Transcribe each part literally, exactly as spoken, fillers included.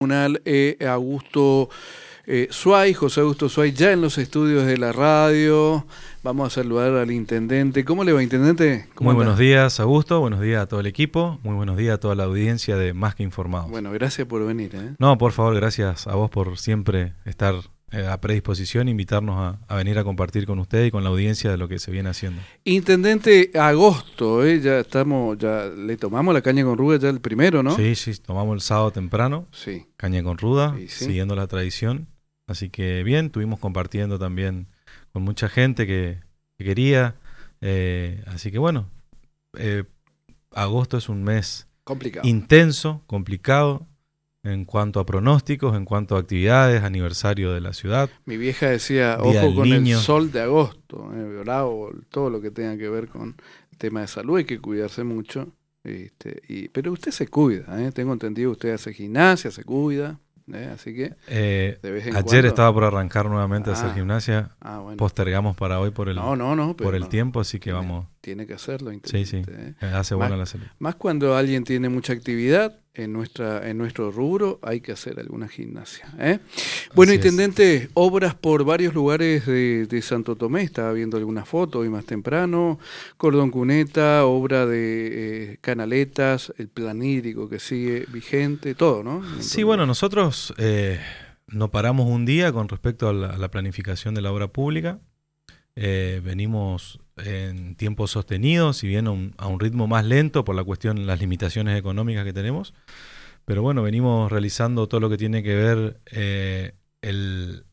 Comunal eh, Augusto eh, Suay, José Augusto Suay, ya en los estudios de la radio. Vamos a saludar al intendente. ¿Cómo le va, intendente? ¿Cómo Muy anda? buenos días, Augusto. Buenos días a todo el equipo. Muy buenos días a toda la audiencia de Más que Informados. Bueno, gracias por venir. ¿eh? No, por favor, gracias a vos por siempre estar eh, a predisposición, invitarnos a, a venir a compartir con usted y con la audiencia de lo que se viene haciendo. Intendente, agosto, ¿eh? ya estamos, ya le tomamos la caña con ruda ya el primero, ¿no? Sí, sí, tomamos el sábado temprano, Sí. caña con ruda, Sí, sí. siguiendo la tradición. Así que bien, estuvimos compartiendo también con mucha gente que, que quería. Eh, así que bueno, eh, agosto es un mes Complicado. intenso, complicado en cuanto a pronósticos, en cuanto a actividades, aniversario de la ciudad. Mi vieja decía, Día ojo del con Niño. el sol de agosto, eh, bravo, todo lo que tenga que ver con el tema de salud, hay que cuidarse mucho. Este, y, pero usted se cuida, ¿eh? Tengo entendido que usted hace gimnasia, se cuida, ¿eh? Así que Eh, de vez en ayer cuando... estaba por arrancar nuevamente a hacer Ah, gimnasia. Ah, bueno. Postergamos para hoy por el, No, no, no, pero por el no. tiempo, así que Tiene, vamos. tiene que hacerlo, Sí, intendente, sí, ¿eh? hace Más, buena la salud. más cuando alguien tiene mucha actividad en nuestra en nuestro rubro, hay que hacer alguna gimnasia, ¿eh? Bueno, Así es. intendente, obras por varios lugares de, de Santo Tomé, estaba viendo algunas fotos hoy más temprano, cordón cuneta, obra de eh, canaletas, el plan hídrico que sigue vigente, todo, ¿no? Sí, bueno, nosotros eh, no paramos un día con respecto a la, a la planificación de la obra pública. Eh, venimos en tiempos sostenidos, si bien a un, a un ritmo más lento por la cuestión de las limitaciones económicas que tenemos. Pero bueno, venimos realizando todo lo que tiene que ver eh, el,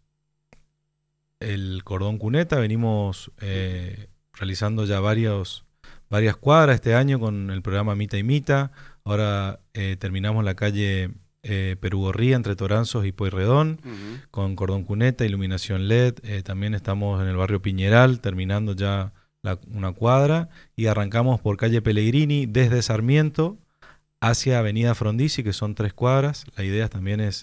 el cordón cuneta, venimos eh, realizando ya varios, varias cuadras este año con el programa Mita y Mita. Ahora eh, terminamos la calle eh, Perugorría entre Toranzos y Pueyrredón, Uh-huh. con cordón cuneta, iluminación L E D. Eh, también estamos en el barrio Piñeral, terminando ya la, una cuadra, y arrancamos por calle Pellegrini desde Sarmiento hacia Avenida Frondizi, que son tres cuadras. La idea también es,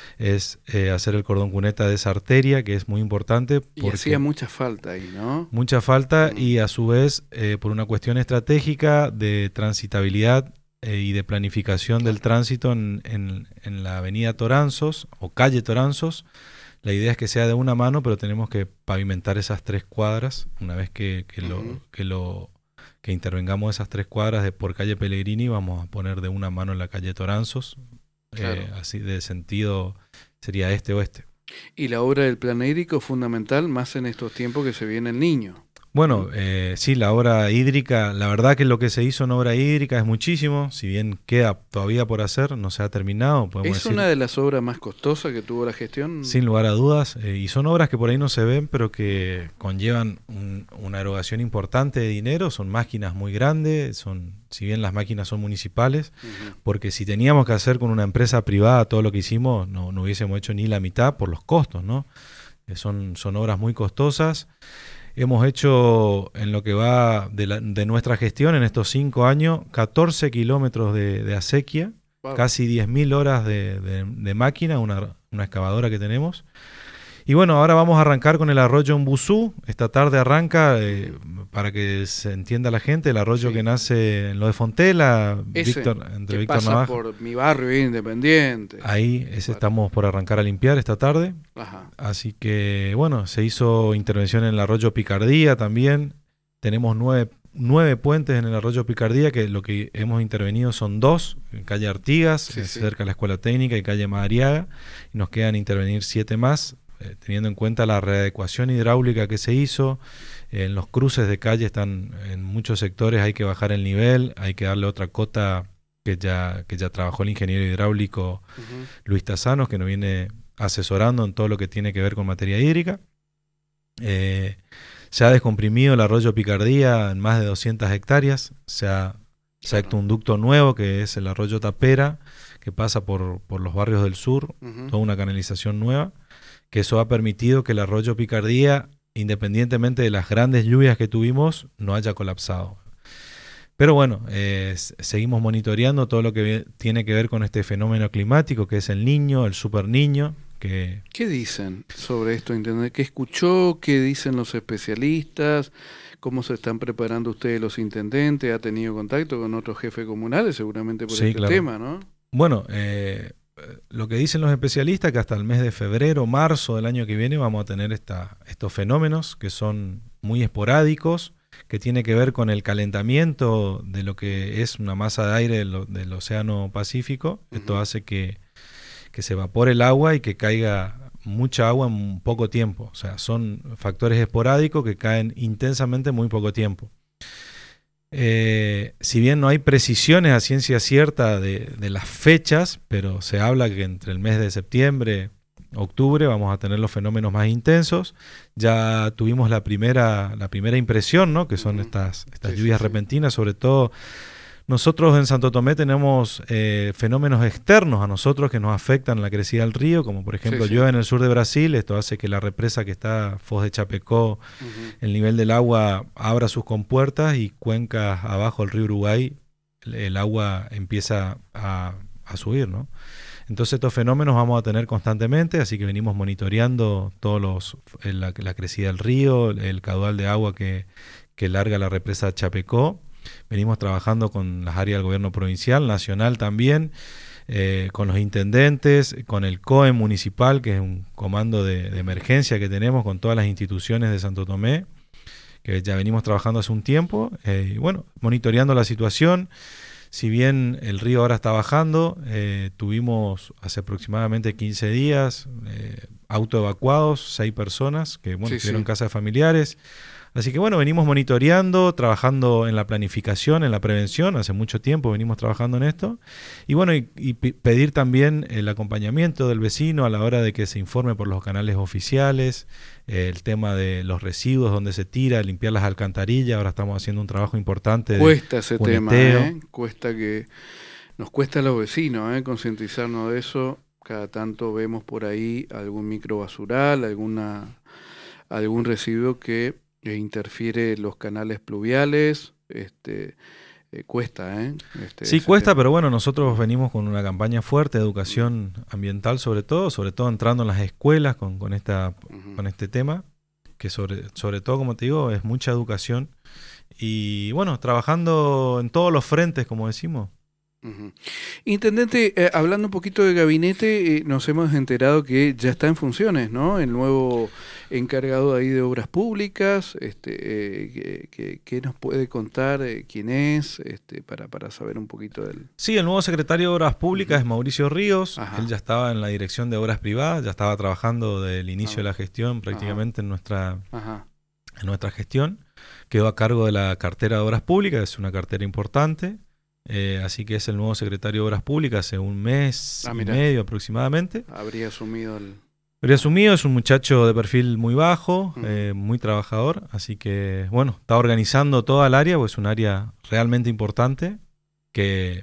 es eh, hacer el cordón cuneta de esa arteria, que es muy importante. Y hacía mucha falta ahí, ¿no? Mucha falta Mm. y a su vez eh, por una cuestión estratégica de transitabilidad eh, y de planificación Claro. del tránsito en, en, en la avenida Toranzos o calle Toranzos. La idea es que sea de una mano, pero tenemos que pavimentar esas tres cuadras. Una vez que, que, Uh-huh. lo, que, lo, que intervengamos esas tres cuadras de, por calle Pellegrini, vamos a poner de una mano en la calle Toranzos. Claro. Eh, así de sentido sería este-oeste. Y la obra del plan hídrico fundamental más en estos tiempos que se viene el niño. Bueno, eh, sí, la obra hídrica, la verdad que lo que se hizo en obra hídrica es muchísimo, si bien queda todavía por hacer, no se ha terminado, podemos ¿Es decir, una de las obras más costosas que tuvo la gestión? sin lugar a dudas, eh, y son obras que por ahí no se ven, pero que conllevan un- una erogación importante de dinero, son máquinas muy grandes, son, si bien las máquinas son municipales, Uh-huh. porque si teníamos que hacer con una empresa privada todo lo que hicimos, no, no hubiésemos hecho ni la mitad por los costos, ¿no? Eh, son, son obras muy costosas. Hemos hecho, en lo que va de, la, de nuestra gestión en estos cinco años, catorce kilómetros de, de acequia, Wow. casi diez mil horas de, de, de máquina, una, una excavadora que tenemos. Y bueno, ahora vamos a arrancar con el arroyo Umbuzú. Esta tarde arranca, eh, para que se entienda la gente, el arroyo Sí. que nace en lo de Fontela, Ese, Víctor, entre que Víctor pasa Navaja. por mi barrio Independiente. Ahí, ese Bueno. estamos por arrancar a limpiar esta tarde. Ajá. Así que, bueno, se hizo intervención en el arroyo Picardía también. Tenemos nueve, nueve puentes en el arroyo Picardía, que lo que hemos intervenido son dos, en calle Artigas, Sí, eh, sí. cerca de la Escuela Técnica, y calle Madariaga. Y nos quedan intervenir siete más, eh, teniendo en cuenta la readecuación hidráulica que se hizo. Eh, en los cruces de calle están, en muchos sectores hay que bajar el nivel, hay que darle otra cota que ya, que ya trabajó el ingeniero hidráulico Uh-huh. Luis Tazanos, que nos viene asesorando en todo lo que tiene que ver con materia hídrica. Eh, se ha descomprimido el arroyo Picardía en más de doscientas hectáreas. Se ha, se ha hecho un ducto nuevo, que es el arroyo Tapera, que pasa por, por los barrios del sur, Uh-huh. toda una canalización nueva, que eso ha permitido que el arroyo Picardía, independientemente de las grandes lluvias que tuvimos, no haya colapsado. Pero bueno, eh, seguimos monitoreando todo lo que ve, tiene que ver con este fenómeno climático, que es el Niño, el Super Niño. Que... ¿Qué dicen sobre esto, intendente? ¿Qué escuchó? ¿Qué dicen los especialistas? ¿Cómo se están preparando ustedes los intendentes? ¿Ha tenido contacto con otros jefes comunales seguramente por Sí, este claro. tema, no? Bueno, eh, lo que dicen los especialistas, que hasta el mes de febrero, marzo del año que viene vamos a tener esta, estos fenómenos que son muy esporádicos, que tiene que ver con el calentamiento de lo que es una masa de aire del, del Océano Pacífico. Uh-huh. Esto hace que, que se evapore el agua y que caiga mucha agua en poco tiempo. O sea, son factores esporádicos que caen intensamente en muy poco tiempo. Eh, si bien no hay precisiones a ciencia cierta de, de las fechas, pero se habla que entre el mes de septiembre, octubre, vamos a tener los fenómenos más intensos. Ya tuvimos la primera, la primera impresión, ¿no? Que son uh-huh. estas, estas sí, lluvias sí, repentinas, sobre todo. Nosotros en Santo Tomé tenemos eh, fenómenos externos a nosotros que nos afectan la crecida del río, como por ejemplo sí, sí. llueve en el sur de Brasil. Esto hace que la represa que está, Foz de Chapecó, uh-huh. el nivel del agua abra sus compuertas y cuencas abajo del río Uruguay, el, el agua empieza a, a subir, ¿no? Entonces estos fenómenos vamos a tener constantemente, así que venimos monitoreando todos los la, la crecida del río, el caudal de agua que, que larga la represa Chapecó. Venimos trabajando con las áreas del gobierno provincial, nacional también, eh, con los intendentes, con el C O E municipal, que es un comando de, de emergencia que tenemos con todas las instituciones de Santo Tomé, que ya venimos trabajando hace un tiempo, eh, y bueno, monitoreando la situación. Si bien el río ahora está bajando, eh, tuvimos hace aproximadamente quince días eh, autoevacuados, seis personas que bueno, sí, estuvieron sí. en casa de familiares. Así que bueno, venimos monitoreando, trabajando en la planificación, en la prevención, hace mucho tiempo venimos trabajando en esto. Y bueno, y, y pedir también el acompañamiento del vecino a la hora de que se informe por los canales oficiales, eh, el tema de los residuos, donde se tira, limpiar las alcantarillas. Ahora estamos haciendo un trabajo importante de Cuesta ese cuneteo. tema, ¿eh? Cuesta que nos cuesta a los vecinos, ¿eh? concientizarnos de eso. Cada tanto vemos por ahí algún microbasural, alguna, algún residuo que e interfiere los canales pluviales, este eh, cuesta, ¿eh? Este, sí, cuesta, tema. Pero bueno, nosotros venimos con una campaña fuerte de educación ambiental, sobre todo, sobre todo entrando en las escuelas con, con, esta, uh-huh. con este tema, que sobre, sobre todo, como te digo, es mucha educación. Y bueno, trabajando en todos los frentes, como decimos. Uh-huh. Intendente, eh, hablando un poquito de gabinete, eh, nos hemos enterado que ya está en funciones, ¿no? El nuevo encargado ahí de obras públicas, este, eh, que, que nos puede contar eh, quién es, este, para, para saber un poquito del... Sí, el nuevo secretario de Obras Públicas uh-huh. es Mauricio Ríos. Ajá. Él ya estaba en la dirección de Obras Privadas, ya estaba trabajando desde el inicio Ajá. de la gestión prácticamente en nuestra, Ajá. en nuestra gestión. Quedó a cargo de la cartera de Obras Públicas, es una cartera importante. Eh, así que es el nuevo secretario de Obras Públicas hace un mes ah, y medio aproximadamente. Habría asumido el... Habría asumido, es un muchacho de perfil muy bajo, uh-huh. eh, muy trabajador, así que bueno, está organizando toda el área, pues es un área realmente importante, que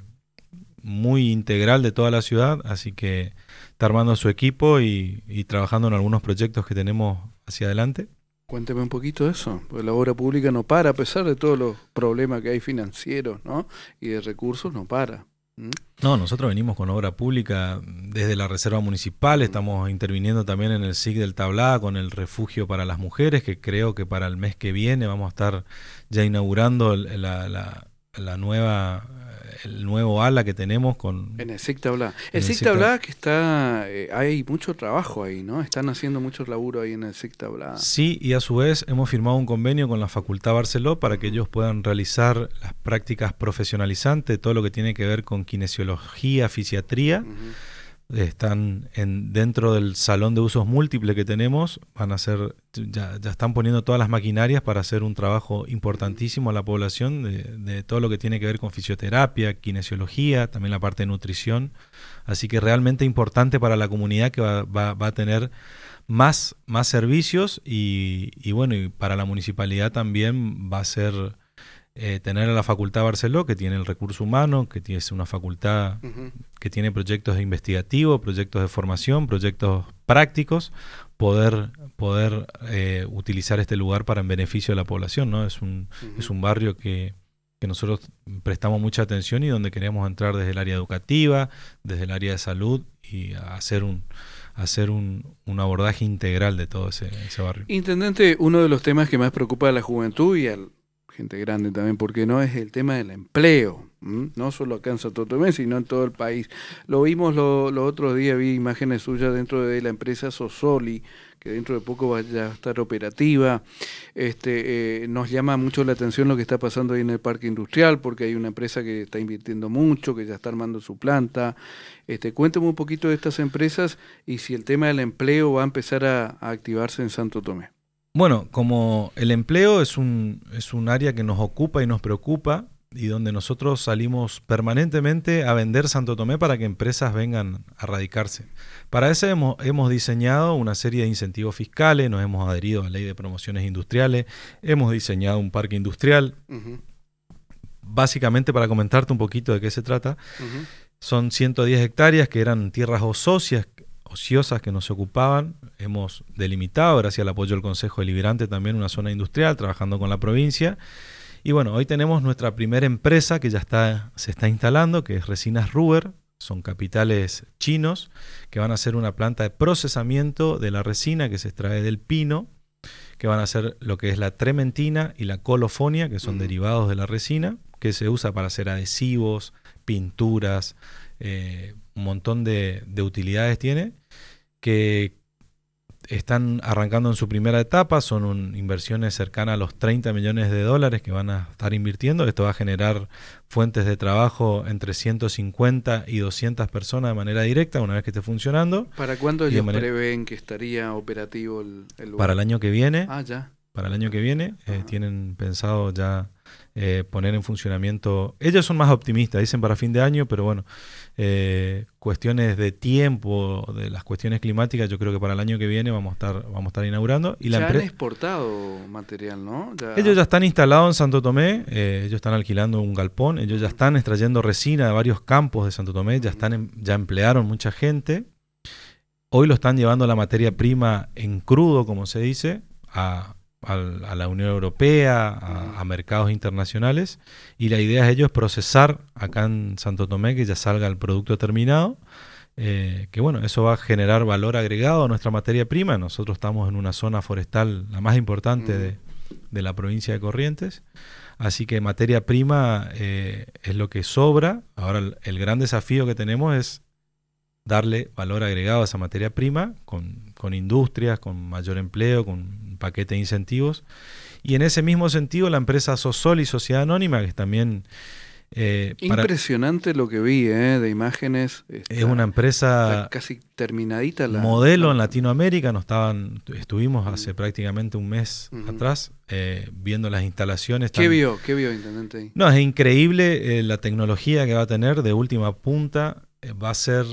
muy integral de toda la ciudad, así que está armando su equipo y, y trabajando en algunos proyectos que tenemos hacia adelante. Cuénteme un poquito de eso, porque la obra pública no para, a pesar de todos los problemas que hay financieros, ¿no? Y de recursos, no para. ¿Mm? No, nosotros venimos con obra pública desde la Reserva Municipal, ¿Mm? Estamos interviniendo también en el S I C del Tablá con el refugio para las mujeres, que creo que para el mes que viene vamos a estar ya inaugurando la, la, la nueva... el nuevo ala que tenemos con... En el S I C Tablá. El S I C Tablá que está... Eh, hay mucho trabajo ahí, ¿no? Están haciendo mucho laburo ahí en el S I C Tablá. Sí, y a su vez hemos firmado un convenio con la Facultad Barceló para que ellos puedan realizar las prácticas profesionalizantes, todo lo que tiene que ver con kinesiología, fisiatría. Uh-huh. Están en, dentro del salón de usos múltiples que tenemos, van a hacer, ya, ya están poniendo todas las maquinarias para hacer un trabajo importantísimo a la población de, de todo lo que tiene que ver con fisioterapia, kinesiología, también la parte de nutrición, así que realmente importante para la comunidad que va, va, va a tener más, más servicios y, y bueno, y para la municipalidad también va a ser... Eh, tener a la Facultad Barceló, que tiene el recurso humano, que tiene, es una facultad uh-huh. que tiene proyectos investigativos, proyectos de formación, proyectos prácticos, poder, poder eh, utilizar este lugar para en beneficio de la población, ¿no? Es un, uh-huh. es un barrio que, que nosotros prestamos mucha atención y donde queremos entrar desde el área educativa, desde el área de salud y hacer un hacer un, un abordaje integral de todo ese, ese barrio. Intendente, uno de los temas que más preocupa a la juventud y al gente grande también, porque no es el tema del empleo, ¿m? No solo acá en Santo Tomé, sino en todo el país. Lo vimos los lo otros días, vi imágenes suyas dentro de la empresa Sosoli, que dentro de poco vaya a estar operativa. Este, eh, nos llama mucho la atención lo que está pasando ahí en el parque industrial, porque hay una empresa que está invirtiendo mucho, que ya está armando su planta. Este, cuéntame un poquito de estas empresas y si el tema del empleo va a empezar a, a activarse en Santo Tomé. Bueno, como el empleo es un, es un área que nos ocupa y nos preocupa y donde nosotros salimos permanentemente a vender Santo Tomé para que empresas vengan a radicarse. Para eso hemos, hemos diseñado una serie de incentivos fiscales, nos hemos adherido a la Ley de Promociones Industriales, hemos diseñado un parque industrial. Uh-huh. Básicamente, para comentarte un poquito de qué se trata, uh-huh. son ciento diez hectáreas que eran tierras ociosas, ociosas que nos ocupaban. Hemos delimitado, gracias al apoyo del Consejo Deliberante, también una zona industrial, trabajando con la provincia. Y bueno, hoy tenemos nuestra primera empresa que ya está, se está instalando, que es Resinas Ruber. Son capitales chinos que van a hacer una planta de procesamiento de la resina que se extrae del pino, que van a hacer lo que es la trementina y la colofonia, que son uh-huh. derivados de la resina, que se usa para hacer adhesivos, pinturas, eh, un montón de, de utilidades tiene, que están arrancando en su primera etapa, son un, inversiones cercanas a los treinta millones de dólares que van a estar invirtiendo. Esto va a generar fuentes de trabajo entre ciento cincuenta y doscientas personas de manera directa una vez que esté funcionando. ¿Para cuándo ellos manera... prevén que estaría operativo el, el lugar? Para el año que viene. Ah, ya. Para el año que viene eh, tienen pensado ya eh, poner en funcionamiento. Ellos son más optimistas, dicen para fin de año, pero bueno, eh, cuestiones de tiempo, de las cuestiones climáticas, yo creo que para el año que viene vamos a estar, vamos a estar inaugurando. Y ya la han exportado material, ¿no? Ya... Ellos ya están instalados en Santo Tomé, eh, ellos están alquilando un galpón, ellos ya están extrayendo resina de varios campos de Santo Tomé, ya están en, ya emplearon mucha gente. Hoy lo están llevando la materia prima en crudo, como se dice, a a la Unión Europea, a, a mercados internacionales, y la idea de ellos es procesar acá en Santo Tomé, que ya salga el producto terminado, eh, que bueno, eso va a generar valor agregado a nuestra materia prima. Nosotros estamos en una zona forestal la más importante de, de la provincia de Corrientes, así que materia prima eh, es lo que sobra. Ahora el, el gran desafío que tenemos es darle valor agregado a esa materia prima con, con industrias, con mayor empleo, con un paquete de incentivos. Y en ese mismo sentido la empresa Sosoli, Sociedad Anónima, que es también... Eh, Impresionante para, lo que vi eh, de imágenes. Está, es una empresa casi terminadita. La, modelo la, en Latinoamérica. Nos estaban, estuvimos hace uh-huh. prácticamente un mes uh-huh. atrás eh, viendo las instalaciones. ¿Qué tan, vio? ¿Qué vio, intendente? Ahí? No, es increíble eh, la tecnología que va a tener de última punta. Eh, va a ser...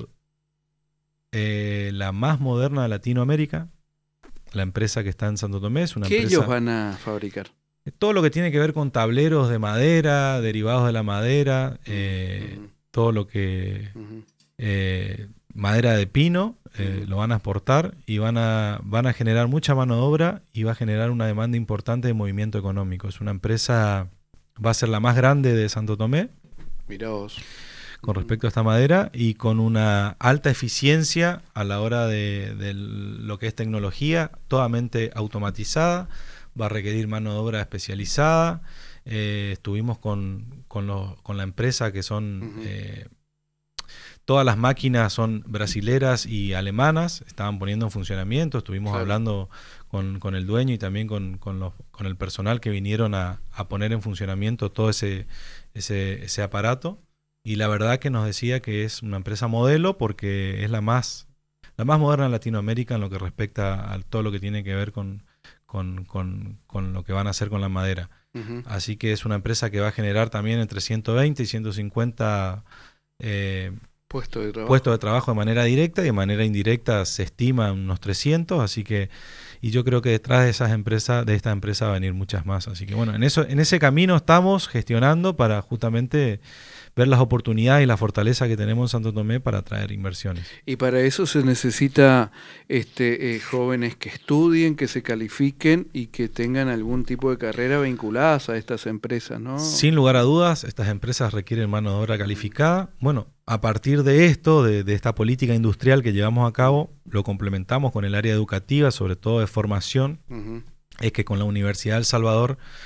Eh, la más moderna de Latinoamérica, la empresa que está en Santo Tomé. Es una ¿Qué empresa, ellos van a fabricar? Todo lo que tiene que ver con tableros de madera, derivados de la madera, eh, uh-huh. todo lo que... Uh-huh. eh, madera de pino, eh, uh-huh. lo van a exportar y van a, van a generar mucha mano de obra y va a generar una demanda importante de movimiento económico. Es una empresa, va a ser la más grande de Santo Tomé. Mirá vos. Con respecto a esta madera y con una alta eficiencia a la hora de, de lo que es tecnología, totalmente automatizada, va a requerir mano de obra especializada. Eh, estuvimos con, con, los, con la empresa que son... Uh-huh. eh, todas las máquinas son brasileras y alemanas, estaban poniendo en funcionamiento, estuvimos claro. hablando con, con el dueño y también con, con, los, con el personal que vinieron a, a poner en funcionamiento todo ese, ese, ese aparato. Y la verdad que nos decía que es una empresa modelo porque es la más, la más moderna en Latinoamérica en lo que respecta a todo lo que tiene que ver con, con, con, con lo que van a hacer con la madera. Uh-huh. Así que es una empresa que va a generar también entre ciento veinte y ciento cincuenta eh, puestos de trabajo. puestos de trabajo de manera directa, y de manera indirecta se estima unos trescientos, así que y yo creo que detrás de esas empresas, de esta empresa van a venir muchas más. Así que bueno, en eso, en ese camino estamos gestionando para justamente ver las oportunidades y la fortaleza que tenemos en Santo Tomé para atraer inversiones. Y para eso se necesita este, eh, jóvenes que estudien, que se califiquen y que tengan algún tipo de carrera vinculadas a estas empresas, ¿no? Sin lugar a dudas, estas empresas requieren mano de obra calificada. Bueno, a partir de esto, de, de esta política industrial que llevamos a cabo, lo complementamos con el área educativa, sobre todo de formación, uh-huh. es que con la Universidad de El Salvador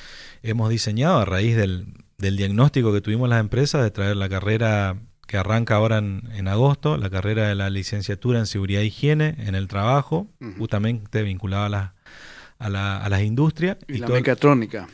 hemos diseñado a raíz del, del diagnóstico que tuvimos las empresas de traer la carrera que arranca ahora en, en agosto, la carrera de la licenciatura en Seguridad e Higiene en el trabajo, uh-huh. justamente vinculada a, la, a, la, a las industrias. Y, y la todo mecatrónica.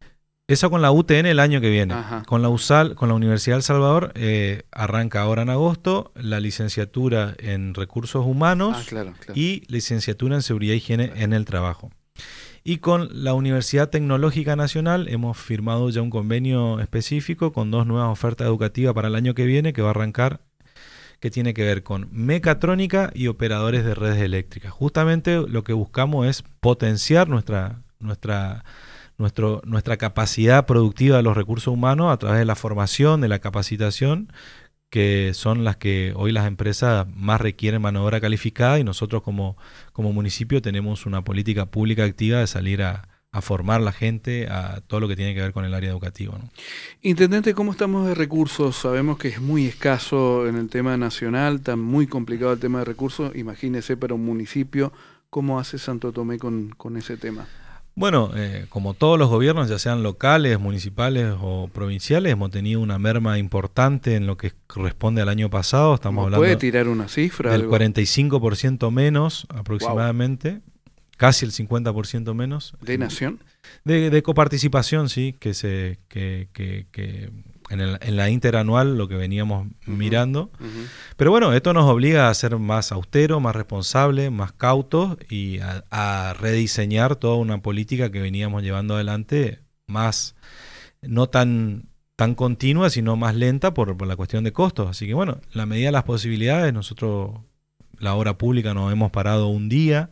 Eso con la U T N el año que viene. Ajá. Con la U S A L, con la Universidad del Salvador, eh, arranca ahora en agosto la licenciatura en Recursos Humanos ah, claro, claro. y licenciatura en Seguridad e Higiene claro. en el trabajo. Y con la Universidad Tecnológica Nacional hemos firmado ya un convenio específico con dos nuevas ofertas educativas para el año que viene, que va a arrancar, que tiene que ver con mecatrónica y operadores de redes eléctricas. Justamente lo que buscamos es potenciar nuestra, nuestra, nuestro, nuestra capacidad productiva de los recursos humanos a través de la formación, de la capacitación, que son las que hoy las empresas más requieren mano de obra calificada, y nosotros como, como municipio tenemos una política pública activa de salir a, a formar la gente a todo lo que tiene que ver con el área educativa, ¿no? Intendente, ¿cómo estamos de recursos? Sabemos que es muy escaso en el tema nacional, está muy complicado el tema de recursos. Imagínese para un municipio, ¿cómo hace Santo Tomé con, con ese tema? Bueno, eh, como todos los gobiernos, ya sean locales, municipales o provinciales, hemos tenido una merma importante en lo que corresponde al año pasado. Estamos hablando ¿Puede tirar una cifra? Del algo? cuarenta y cinco por ciento menos aproximadamente, wow. Casi el cincuenta por ciento menos. ¿De nación? De, de coparticipación, sí, que se que, que, que en, el, en la interanual lo que veníamos uh-huh, mirando. Uh-huh. Pero bueno, esto nos obliga a ser más austeros, más responsables, más cautos y a, a rediseñar toda una política que veníamos llevando adelante más, no tan, tan continua, sino más lenta por, por la cuestión de costos. Así que bueno, en la medida de las posibilidades, nosotros, la obra pública, nos hemos parado un día.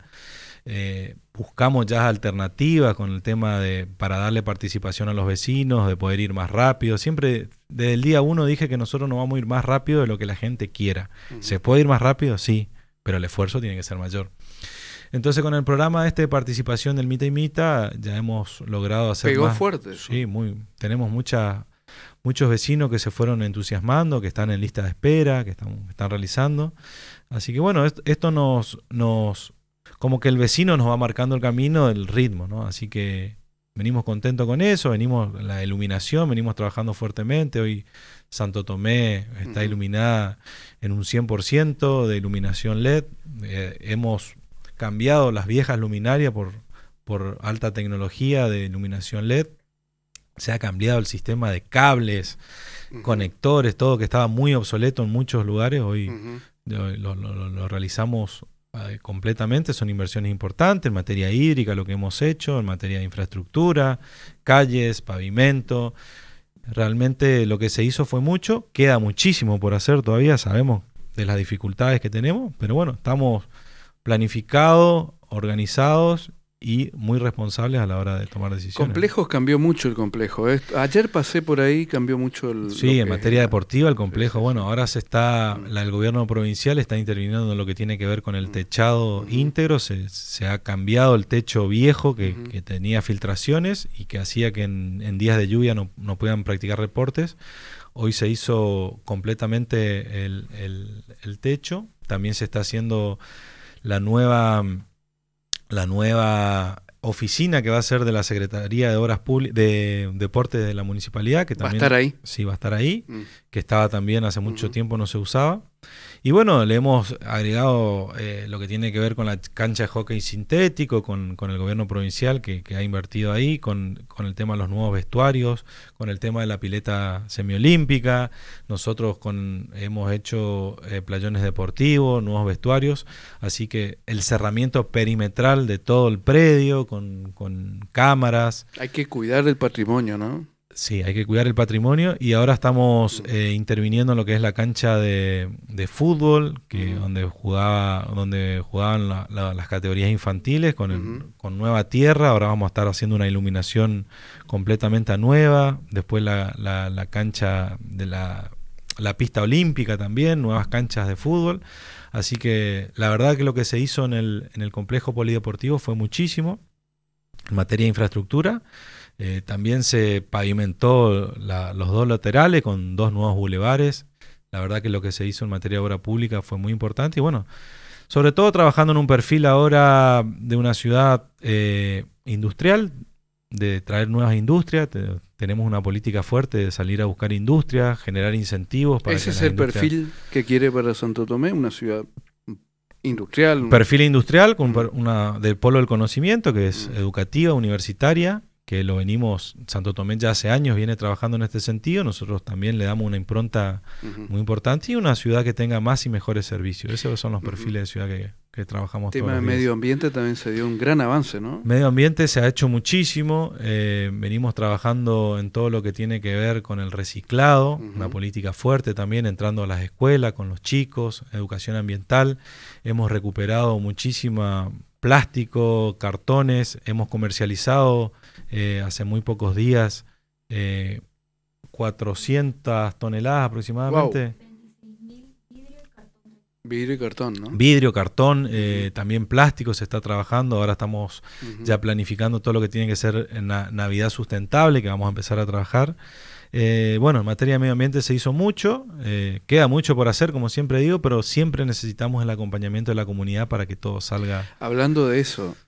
Eh, buscamos ya alternativas con el tema de para darle participación a los vecinos, de poder ir más rápido. Siempre desde el día uno dije que nosotros no vamos a ir más rápido de lo que la gente quiera. Uh-huh. ¿Se puede ir más rápido? Sí, pero el esfuerzo tiene que ser mayor. Entonces con el programa este de participación del Mita y Mita ya hemos logrado hacer Pegó más. fuerte eso. Sí, muy, tenemos mucha, muchos vecinos que se fueron entusiasmando, que están en lista de espera, que están, están realizando. Así que bueno, esto, esto nos... nos como que el vecino nos va marcando el camino, el ritmo, ¿no? Así que venimos contentos con eso, venimos la iluminación, venimos trabajando fuertemente. Hoy Santo Tomé está uh-huh. iluminada en un cien por ciento de iluminación L E D. Eh, hemos cambiado las viejas luminarias por, por alta tecnología de iluminación L E D. Se ha cambiado el sistema de cables, uh-huh. conectores, todo que estaba muy obsoleto en muchos lugares. Hoy uh-huh. lo, lo, lo, lo realizamos completamente. Son inversiones importantes en materia hídrica, lo que hemos hecho, en materia de infraestructura, calles, pavimento. Realmente lo que se hizo fue mucho, queda muchísimo por hacer todavía, sabemos de las dificultades que tenemos, pero bueno, estamos planificados, organizados y muy responsables a la hora de tomar decisiones. Complejos cambió mucho el complejo. ¿eh? Ayer pasé por ahí, cambió mucho el... Sí, en materia es, deportiva el complejo, sí, sí, bueno, ahora se está, la, el gobierno provincial está interviniendo en lo que tiene que ver con el techado uh-huh. íntegro. Se, se ha cambiado el techo viejo que, uh-huh. que tenía filtraciones y que hacía que en, en días de lluvia no, no puedan practicar reportes. Hoy se hizo completamente el, el, el techo. También se está haciendo la nueva... la nueva oficina que va a ser de la Secretaría de Obras Públicas de Deportes de la Municipalidad, que también va a estar ahí. Sí, va a estar ahí, mm. que estaba también hace mucho uh-huh. tiempo no se usaba. Y bueno, le hemos agregado eh, lo que tiene que ver con la cancha de hockey sintético, con, con el gobierno provincial que, que ha invertido ahí, con, con el tema de los nuevos vestuarios, con el tema de la pileta semiolímpica. Nosotros con, hemos hecho eh, playones deportivos, nuevos vestuarios, así que el cerramiento perimetral de todo el predio, con, con cámaras. Hay que cuidar del patrimonio, ¿no? Sí, hay que cuidar el patrimonio y ahora estamos eh, interviniendo en lo que es la cancha de, de fútbol, que uh-huh. donde jugaba, donde jugaban la, la, las categorías infantiles con, el, uh-huh. con nueva tierra. Ahora vamos a estar haciendo una iluminación completamente nueva. Después la, la, la cancha de la, la pista olímpica también, nuevas canchas de fútbol. Así que la verdad que lo que se hizo en el, en el complejo polideportivo fue muchísimo en materia de infraestructura. Eh, también se pavimentó la, los dos laterales con dos nuevos bulevares. La verdad que lo que se hizo en materia de obra pública fue muy importante y bueno, sobre todo trabajando en un perfil ahora de una ciudad eh, industrial, de traer nuevas industrias. Te, tenemos una política fuerte de salir a buscar industrias, generar incentivos para ¿Ese que es las el industrias... perfil que quiere para Santo Tomé, una ciudad industrial? Un perfil industrial con Mm. una del polo del conocimiento, que es Mm. educativa, universitaria, que lo venimos, Santo Tomé ya hace años viene trabajando en este sentido. Nosotros también le damos una impronta Ujú. muy importante y una ciudad que tenga más y mejores servicios. Esos son los Ujú. perfiles de ciudad que, que trabajamos El tema todos de los días. medio ambiente también se dio un gran avance, ¿no? Medio ambiente se ha hecho muchísimo. Eh, venimos trabajando en todo lo que tiene que ver con el reciclado, Ujú. una política fuerte también entrando a las escuelas con los chicos, educación ambiental. Hemos recuperado muchísima plástico, cartones, hemos comercializado eh, hace muy pocos días eh, cuatrocientas toneladas aproximadamente. Vidrio y cartón, ¿no? Vidrio, cartón, eh, también plástico se está trabajando. Ahora estamos Ujú. ya planificando todo lo que tiene que ser en la Navidad sustentable, que vamos a empezar a trabajar. Eh, bueno, en materia de medio ambiente se hizo mucho, eh, queda mucho por hacer, como siempre digo, pero siempre necesitamos el acompañamiento de la comunidad para que todo salga. Hablando de eso,